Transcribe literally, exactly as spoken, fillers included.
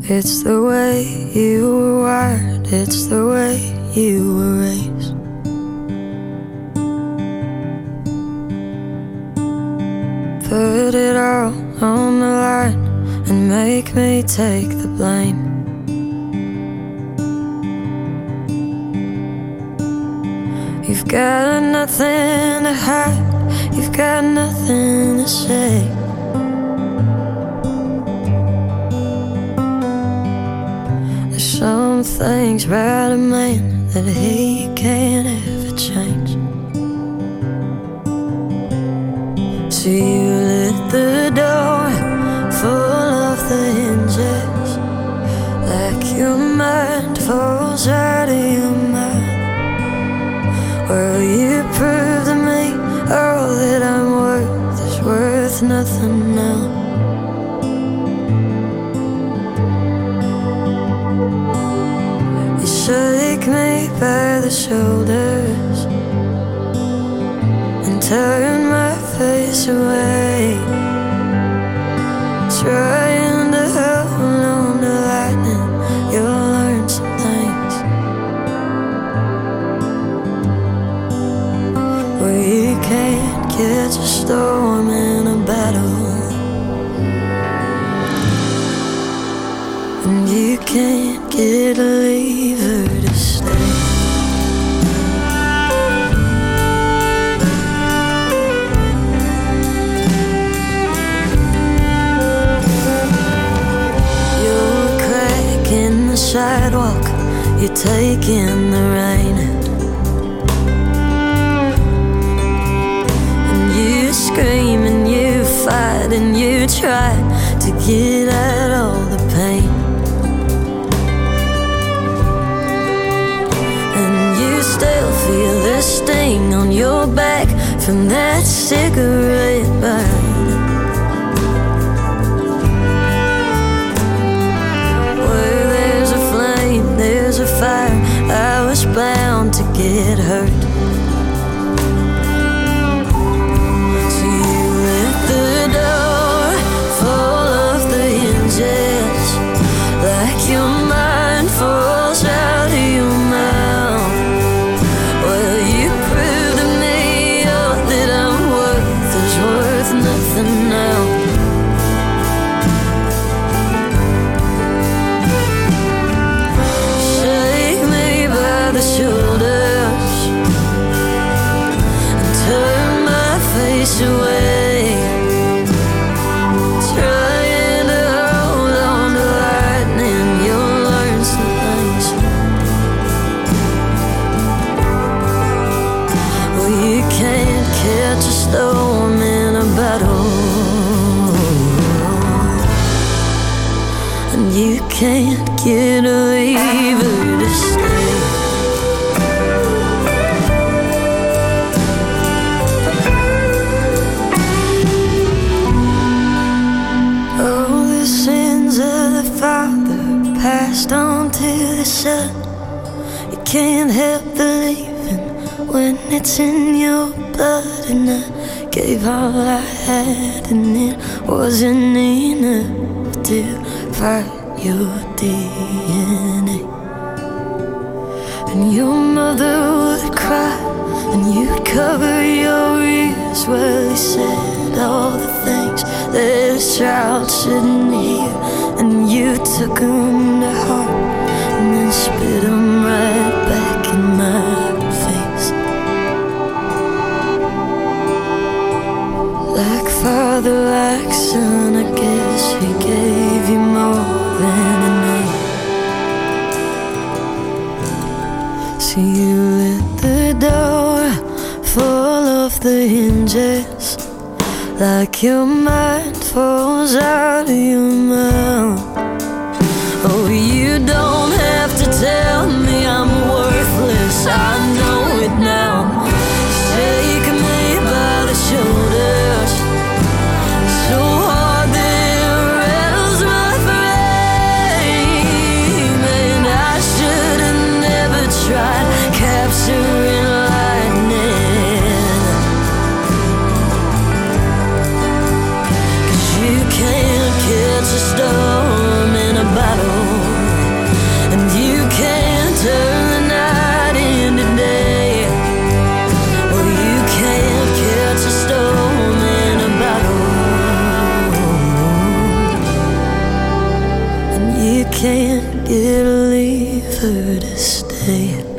It's the way you were wired, it's the way you were raised. Put it all on the line and make me take the blame. You've got nothing to hide, you've got nothing to say. There's some things about a man that he can't ever change. So you lit the door full of the hinges, like your mind falls out of your mouth. Well, you prove to me all that I'm worth is worth nothing now. You shake me by the shoulders and turn my face away, trying to hold on to lightning. You'll learn some things. Well, you can't catch a storm in a battle, and you can't get a lever to stay. Sidewalk, you're taking the rain, and you scream and you fight and you try to get out all the pain, and you still feel the sting on your back from that cigarette burn. There's a fire, I was bound to get hurt. So you lit the door full of the hinges, like your mind falls out of your mouth. Well, you proved to me all that I'm worth is worth nothing now. The shoulders and turn my face away, trying to hold on to lightning. You'll learn some things. Well, you can't catch a storm in a battle, and you can't get a lever to stay. Passed on to the sun. You can't help believing when it's in your blood. And I gave all I had, and it wasn't enough to fight your D N A. And your mother would cry, and you'd cover your ears while he said all the things that a child shouldn't hear. And you took them to heart and then spit them right back in my face. Like father, like son, I guess he gave you more than a name. So you lit the door full of the hinges, like your mind falls out of your mouth. Oh, you don't have to tell me I'm worthless, I know it now. Take me by the shoulders so hard that it rattles my frame, and I should have never tried capturing lightning, 'cause you can't get scared to leave her to stay.